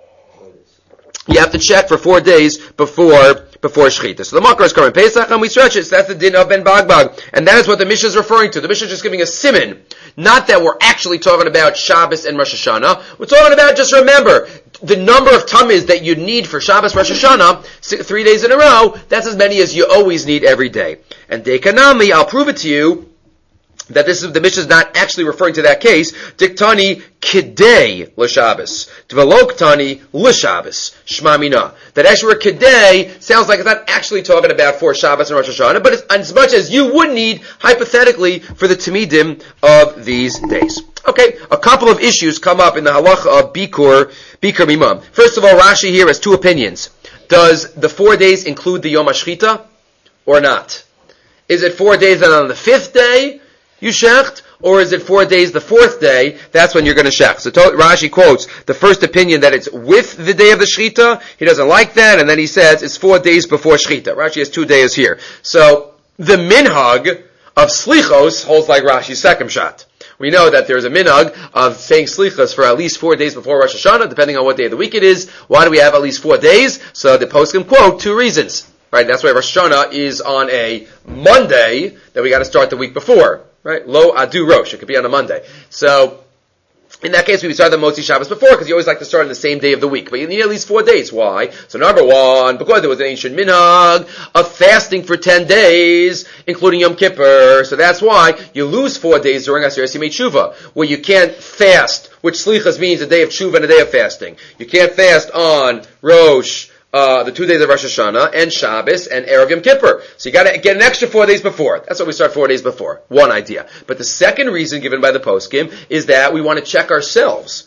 You have to check for 4 days before Shechita. So the Makar is carbon Pesach, and we stretch it. So that's the din of Ben Bagbag. And that is what the Mishnah is referring to. The Mishnah is just giving a siman. Not that we're actually talking about Shabbos and Rosh Hashanah. We're talking about, just remember, the number of tamiz that you need for Shabbos, Rosh Hashanah, 3 days in a row, that's as many as you always need every day. And Dekanami, I'll prove it to you, that the Mishnah is not actually referring to that case. Diktani kidei l'Shabbos. Dveloktani l'Shabbos. Shmamina. That actually kidei sounds like it's not actually talking about for Shabbos and Rosh Hashanah, but it's as much as you would need, hypothetically, for the Tamidim of these days. Okay, a couple of issues come up in the halacha of Bikar Mimam. First of all, Rashi here has 2 opinions. Does the 4 days include the Yom HaShchita or not? Is it 4 days and on the 5th day you shecht, or is it 4 days the 4th day, that's when you're going to shecht? So Rashi quotes the first opinion that it's with the day of the Shechita. He doesn't like that, and then he says it's 4 days before Shechita. Rashi has 2 days here. So the minhag of slichos holds like Rashi's second shot. We know that there's a minhag of saying slichos for at least 4 days before Rosh Hashanah, depending on what day of the week it is. Why do we have at least 4 days? So the poskim quote 2 reasons. Right, that's why Rosh Hashanah is on a Monday, that we got to start the week before. Right? Lo Adu Rosh. It could be on a Monday. So, in that case, we would start the Motzi Shabbos before, because you always like to start on the same day of the week. But you need at least 4 days. Why? So number one, because there was an ancient minhag of fasting for 10 days, including Yom Kippur. So that's why you lose 4 days during Aseret Yimei Tshuva, where you can't fast, which Slichas means a day of Tshuva and a day of fasting. You can't fast on Rosh, the 2 days of Rosh Hashanah, and Shabbos, and Erev Yom Kippur. So you gotta get an extra 4 days before. That's why we start 4 days before. One idea. But the second reason given by the poskim is that we want to check ourselves.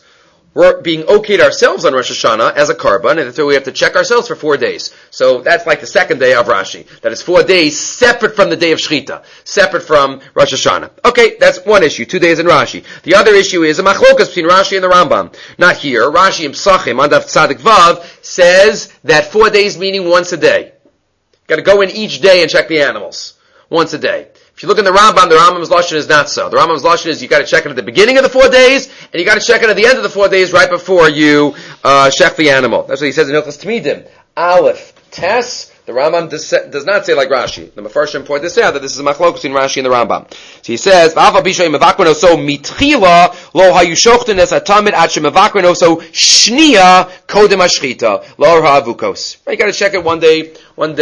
we're being okayed ourselves on Rosh Hashanah as a karban, and so we have to check ourselves for 4 days. So that's like the second day of Rashi. That is 4 days separate from the day of Shechita, separate from Rosh Hashanah. Okay, that's one issue, 2 days in Rashi. The other issue is a machlokas between Rashi and the Rambam. Not here. Rashi in Psachim, on Daf Tzadik Vav, says that 4 days meaning once a day. Got to go in each day and check the animals. Once a day. If you look in the Rambam's lashon is not so. The Rambam's lashon is you got to check it at the beginning of the 4 days, and you got to check it at the end of the 4 days, right before you shech the animal. That's what he says in Hilchos Tmidim. Aleph Tes. The Rambam does not say like Rashi. The Mefarshim point this out that this is a machlokes between Rashi and the Rambam. So he says, "V'afa bishay mevakreno so mitchila lo hayushochten es atamid at shemevakreno so shnia kodem ashchita lor ha'avukos." Right, you got to check it one day,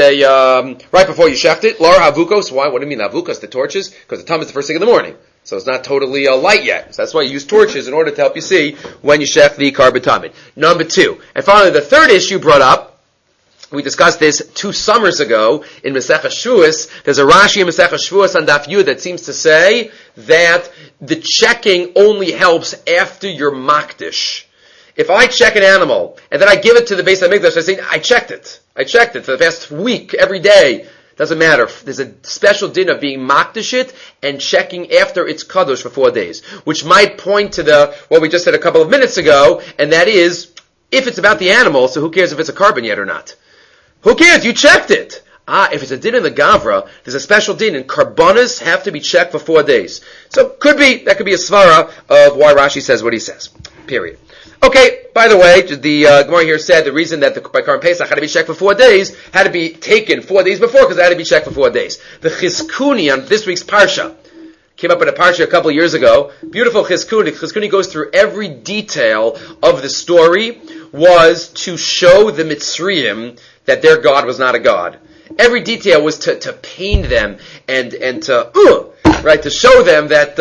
right before you shecht it. Lor ha'avukos. Why? What do you mean avukos? The torches? Because the tam is the first thing in the morning, so it's not totally light yet. So that's why you use torches in order to help you see when you shecht the karban tamid. Number 2, and finally the third issue brought up. We discussed this 2 summers ago in Masechah Shavuos. There's a Rashi in Masechah Shavuos on Daf Yud that seems to say that the checking only helps after you're makdish. If I check an animal and then I give it to the Beis HaMikdash, I say, I checked it for the past week, every day. Doesn't matter. There's a special din of being makdish it and checking after it's kadosh for 4 days, which might point to what we just said a couple of minutes ago, and that is, if it's about the animal, so who cares if it's a karban yet or not? Who cares? You checked it. If it's a din in the Gavra, there's a special din, and karbanas have to be checked for 4 days. So that could be a svara of why Rashi says what he says. Period. Okay, by the way, the Gemara here said the reason that by Karban Pesach had to be checked for 4 days had to be taken 4 days before, because it had to be checked for 4 days. The Chizkuni on this week's Parsha came up in a Parsha a couple of years ago. Beautiful Chizkuni. Chizkuni goes through every detail of the story, was to show the Mitzrayim that their God was not a God. Every detail was to pain them and to show them that,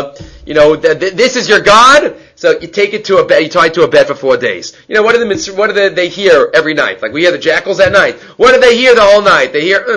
that this is your God. So you take it to a bed, you tie it to a bed for 4 days. What do they hear every night? Like we hear the jackals at night. What do they hear the whole night? They hear,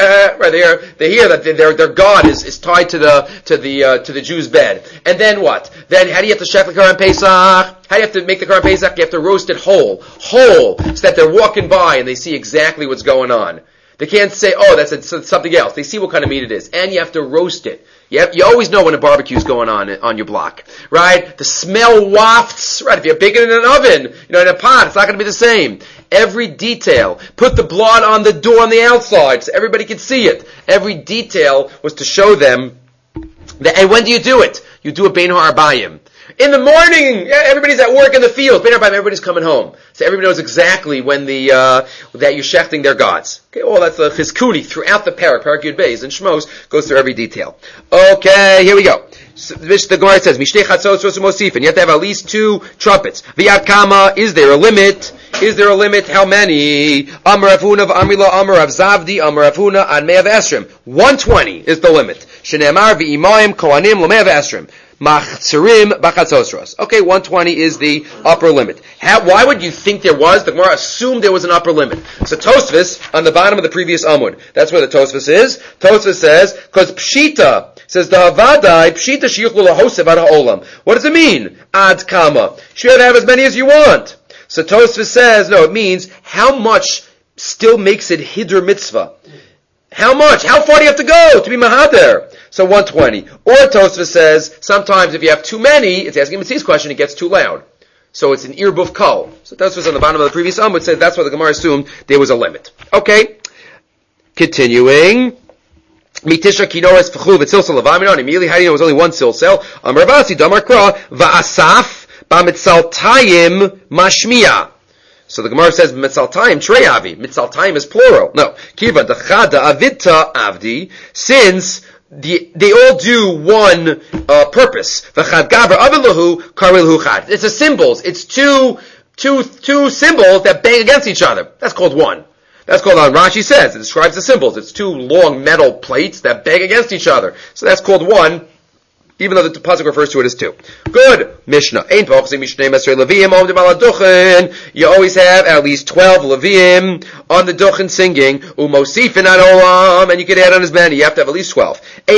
they hear that their God is tied to the Jew's bed. And then what? Then how do you have to shech the Karban Pesach? How do you have to make the Karban Pesach? You have to roast it whole, so that they're walking by and they see exactly what's going on. They can't say, that's something else. They see what kind of meat it is. And you have to roast it. You always know when a barbecue's going on your block. Right? The smell wafts. Right? If you're baking it in an oven, in a pot, it's not going to be the same. Every detail. Put the blood on the door on the outside so everybody can see it. Every detail was to show them that, and when do you do it? You do it bein ha'arbayim. In the morning, everybody's at work in the field. Everybody's coming home. So everybody knows exactly when that you're shechting their gods. Okay, that's the Chizkuni throughout the parak Yud Beis and Shmos goes through every detail. Okay, here we go. So the Gemara says, Mishtei chatzos rosu mosifin. You have to have at least 2 trumpets. V'yad kama, is there a limit? Is there a limit? How many? Amar Avuna v'amrila Amar Rav Zavdi Amar Avuna an me'av esrim. 120 is the limit. Shene'emar v'imayim kohanim l'me'av esrim. Machzirim b'chatzosros. Okay, 120 is the upper limit. Why would you think there was? The Gemara assumed there was an upper limit. So Tosfos, on the bottom of the previous Amud, that's where the Tosfos is. Tosfos says, because Pshita, says the Havadai, Pshita shiyuchlu lahosev ad ha'olam. What does it mean? Ad kama. Should have as many as you want. So Tosfos says, no, it means how much still makes it Hiddur Mitzvah. How much? How far do you have to go to be Mahader? So 120. Or Tosfos says, sometimes if you have too many, it's asking Mitzi's question, it gets too loud. So it's an irbuf kol. So Tosfos on the bottom of the previous Amud says that's why the Gemara assumed there was a limit. Okay. Continuing. Mitisha kinores v'chlu v'tzilsel avaminon. Immediately, how do you know it was only one silsel? Amar Ravasi, damar kra, va'asaf ba'mitzaltayim mashmiya. So the Gemara says, Mitzaltayim treyavi. Mitzaltayim is plural. No. Kiva dechada avita avdi, since they all do one purpose. V'chad gavra avilahu karilhu chad. It's a symbols. It's two symbols that bang against each other. That's called one. That's called, Rashi says, it describes the symbols. It's 2 long metal plates that bang against each other. So that's called one even though the pasuk refers to it as 2. Good. Mishnah. You always have at least 12 Leviim on the duchen singing. Umosifin ad olam, and you can add on as many. You have to have at least 12. A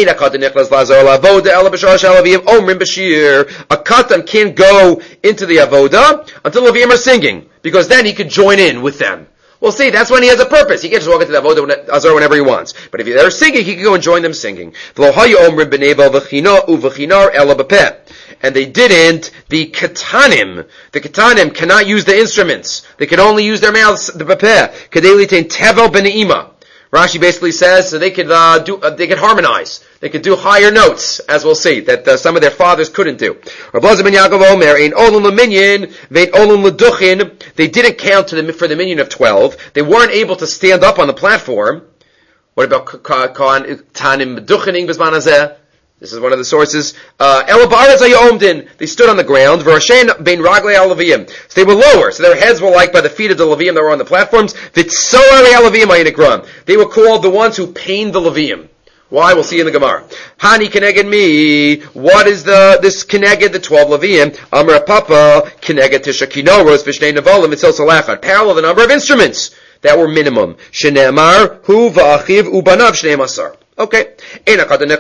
katan can't go into the avoda until Leviim are singing, because then he could join in with them. Well, see, that's when he has a purpose. He can't just walk into the avodah azar whenever he wants. But if they're singing, he can go and join them singing. And they didn't. The katanim cannot use the instruments. They can only use their mouths. The pepeh kadelitain tevel beneima. Rashi basically says so they could they could harmonize. They could do higher notes, as we'll see, that some of their fathers couldn't do. They didn't count for the minyan of 12. They weren't able to stand up on the platform. What about tanim meduchening b'zman hazeh? This is one of the sources. They stood on the ground. So they were lower. So their heads were like by the feet of the Leviim that were on the platforms. They were called the ones who pained the Leviim. Why? We'll see in the Gemara. Hani keneged me. What is this keneged the 12 Leviim? Amar Papa keneged tisha kinoros v'shnei nevalim mitzil salachat. Parallel the number of instruments that were minimum. Shene'amar hu va'achiv ubanav shnei masar. Okay. How do you know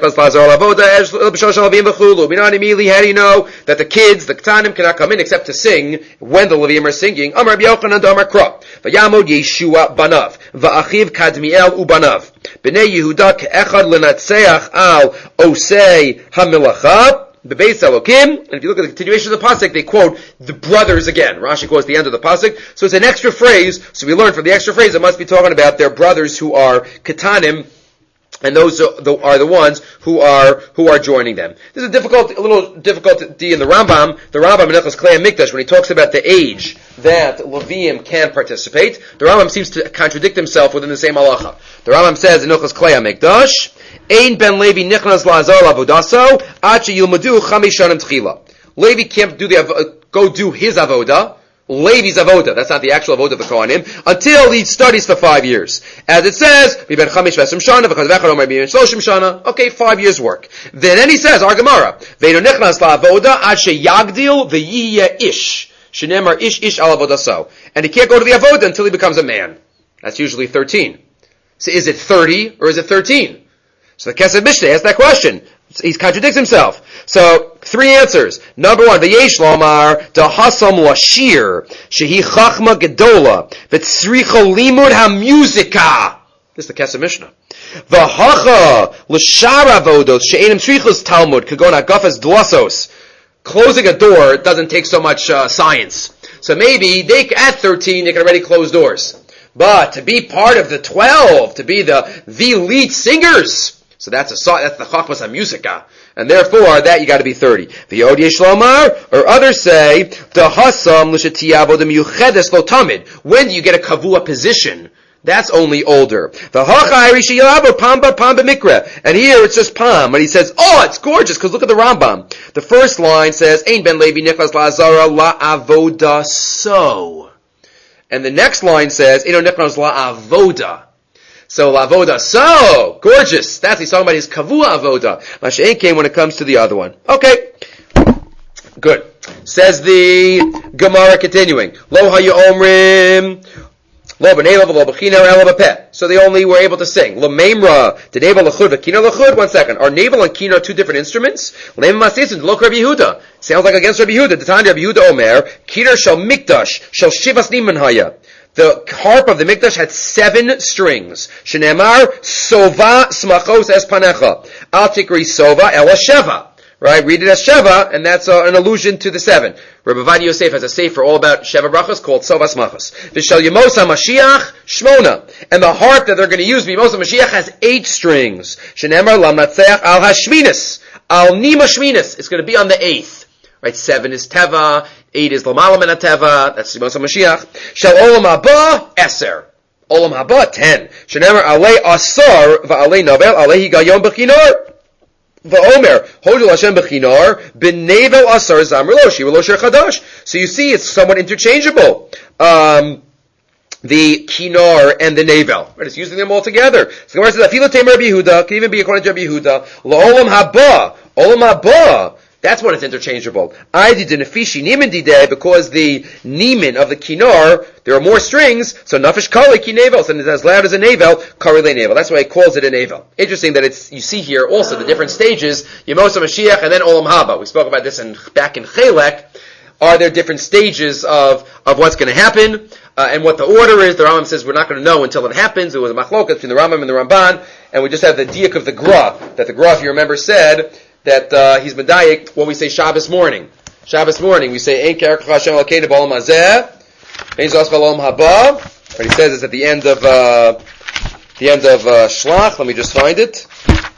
that the kids, the ketanim, cannot come in except to sing when the Leviim are singing? Amar Rabbi Yochanan d'Amar Kra. V'yamod Yeshua banav. V'achiv Kadmiel ubanav. B'nei Yehuda ke'echad l'natseach al osei hamilacha. Bebeis Elokim, and if you look at the continuation of the pasuk, they quote the brothers again. Rashi quotes the end of the pasuk, so it's an extra phrase. So we learn from the extra phrase it must be talking about their brothers who are ketanim, and those are the ones who are joining them. This is a little difficulty in the Rambam. The Rambam in Hilchos Klei Mikdash, when he talks about the age that Leviim can participate, the Rambam seems to contradict himself within the same halacha. The Rambam says in Hilchos Klei Mikdash, Ein ben Levi nichnas la'azar la'avodaso ad sheyilmadu chamesh shanim tchila. Levi can't go do his avoda. Levi's avoda, that's not the actual avoda of the Kohanim, until he studies for 5 years. As it says, okay, 5 years work. Then he says, our Gemara, and he can't go to the avoda until he becomes a man. That's usually 13. So is it 30 or is it 13? So the Kesef Mishneh asks that question. He contradicts himself. So, 3 answers. Number 1, V'yesh lomar dahasam lashir shehi chachma gedola v'tzricha limud hamuzika. This is the Kesef Mishnah. V'hacha l'shar avodos she'enim tzrichos talmud kagon agafas dlasos. Closing a door doesn't take so much science. So maybe at 13 they can already close doors. But to be part of the 12, to be the lead singers, so that's the Chachmas HaMusika. And therefore, that you gotta be 30. V'yod yesh lomar, or others say, Dahasam l'shetiyavo demiyuchedes lo tamid. When do you get a kavua position? That's only older. V'hacha irishiyavo pamba mikra. And here it's just pam. And he says, oh, it's gorgeous, because look at the Rambam. The first line says, Ein ben Levi nichlas la'azara la'avoda so. And the next line says, Ein nichlas la'avoda. So la'avoda, so gorgeous. That's he's talking about his kavua avoda. Masha'en came when it comes to the other one. Okay, good. Says the Gemara continuing. Lo hayu omrim lo b'nei lo b'china ela b'peh. So they only were able to sing. Lo meimra t'neva l'chud v'kina l'chud. 1 second. Are navel and kina 2 different instruments? Leim masisin lo Rabbi Yehuda. Sounds like against Rabbi Yehuda. The time Rabbi Yehuda Omer kiner shel mikdash shel shivas niman haya. The harp of the Mikdash had 7 strings. Shenemar, Sova smachos es panecha. Al tikri Sova ela Sheva. Right? Read it as Sheva, and that's an allusion to the 7. Rabbi Vadi Yosef has a sefer all about Sheva brachos called Sova smachos. V'shel Yemos HaMashiach Shmona. And the harp that they're going to use, Yemos HaMashiach, has 8 strings. Shenemar Lamatzeach al Hashminis. Al Nima Shminis. It's going to be on the 8th. Right? 7 is Teva. 8 is L'malam and Teva. That's Yemos HaMashiach. Shel Olam Haba, Eser. Olam Haba, 10. Shenemar Alei Asar v'Alei Nobel Alei Higayon B'Chinor. V'Omer Hodul Hashem B'Chinor B'Nevel Asar Zamr Loshi V'Losher Chadash. So you see, it's somewhat interchangeable. The Kinor and the Nevel. Right? It's using them all together. So the Gemara says, Afilo Temer Rabbi Yehuda, can even be according to Rabbi Yehuda. L'Olam Haba. Olam haba, that's when it's interchangeable. Because the nimin of the kinar, there are more strings, so nafish kali ki nevel, so it's as loud as a nevel, kari le nevel. That's why he calls it a nevel. Interesting that you see here also the different stages, Yemos HaMashiach and then Olam haba. We spoke about this back in Chelek. Are there different stages of what's going to happen, and what the order is? The Rambam says we're not going to know until it happens. It was a machloket between the Rambam and the Ramban, and we just have the diak of the Gra, that the Gra, if you remember, said that he's medayik when we say Shabbos morning. Shabbos morning, we say Ein Kerech Hashem Elokeinu B'Olam Hazeh, Ein Zos V'Olam Haba. But he says it's at the end of Shlach. Let me just find it.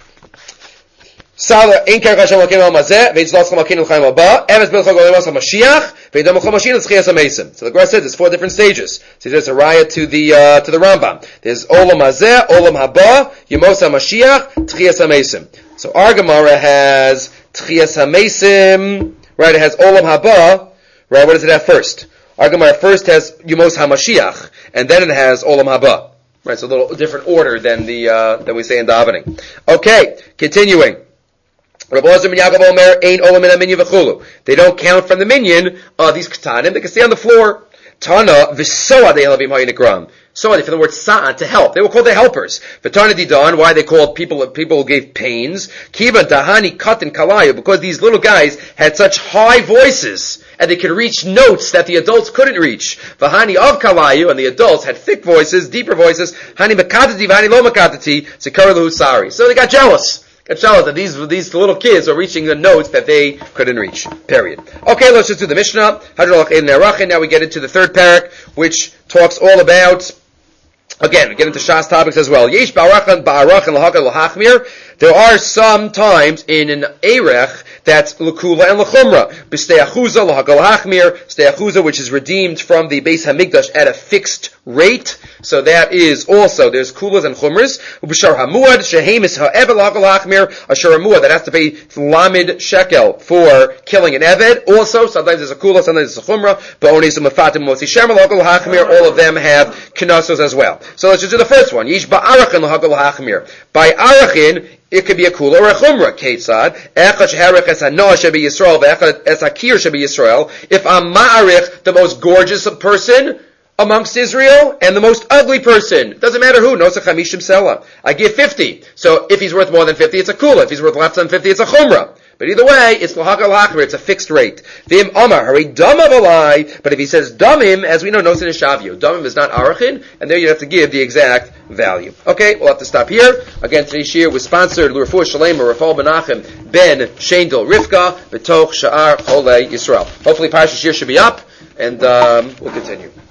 Sala Ein Kerech Hashem Elokeinu B'Olam Hazeh, Ein Zos V'Olam Haba. Emes B'Chol Golemas HaMashiach, Ve'Dom L'Chol Mashiach L'Tchias HaMeisim. So the Gemara says there's 4 different stages. So there's a raya to the Rambam. There's Olam Hazeh, Olam Haba, Yemos HaMashiach, T'chias HaMeisim. So our Gemara has T'chias HaMeisim, right? It has Olam Haba, right? What does it have first? Our Gemara first has Yemos HaMashiach, and then it has Olam Haba, right? So a little different order than than we say in davening. Okay, continuing. They don't count from the minyan these ketanim. They can stay on the floor. Tana v'soa de'elavim ha'yinikram. So for the word sa'at, to help. They were called the helpers. V'tana didan, why they called people who gave pains. Kiva dahani katan kalayu, because these little guys had such high voices, and they could reach notes that the adults couldn't reach. V'hani of kalayu, and the adults had thick voices, deeper voices. Hani makatati v'hani lo makatati, zikara lusari. So they got jealous. It shows that these little kids are reaching the notes that they couldn't reach. Period. Okay, let's just do the Mishnah. Now we get into the third parak, which talks all about, again, we get into Shas topics as well. Yesh ba'arachan ba'arachan l'hakal l'hachmir. There are some times in an erech that's l'kula and l'chumra. B'stei achuza l'hakal l'hachmir. Stei achuza, which is redeemed from the Beis Hamikdash at a fixed rate. So that is also, there's kulas and chumras. B'shar hamuad shehemis ha'eved l'hakal l'hachmir. A shar hamuad that has to pay lamid shekel for killing an eved. Also, sometimes there's a kula, sometimes there's a chumra. Ba'onis u'mafatim motzi shem l'hakal l'hachmir. All of them have knasos as well. So let's just do the first one. Yish ba'arachin l'hakal l'hachmir. By arachin, it could be a kula or a chumra. Ketzad echad sheherich es hanoah shebi Yisrael ve'echad es hakir shebi Yisrael. If I'm ma'arich, the most gorgeous person amongst Israel and the most ugly person, doesn't matter who, nosach hamishim sela, I give 50. So if he's worth more than 50, it's a kula. If he's worth less than 50, it's a chumra. But either way, it's l'hakal l'hachmir, it's a fixed rate. V'im amar, hari dama v'lai, but if he says damim, as we know, nosin eshavio. Damim is not arachin, and there you have to give the exact value. Okay, we'll have to stop here. Again, today's shir was sponsored, l'refuah shalema, Rafal Menachem, Ben Shendel Rivka, b'toch Sha'ar Cholei Yisrael. Hopefully Parsha Shir should be up, and we'll continue.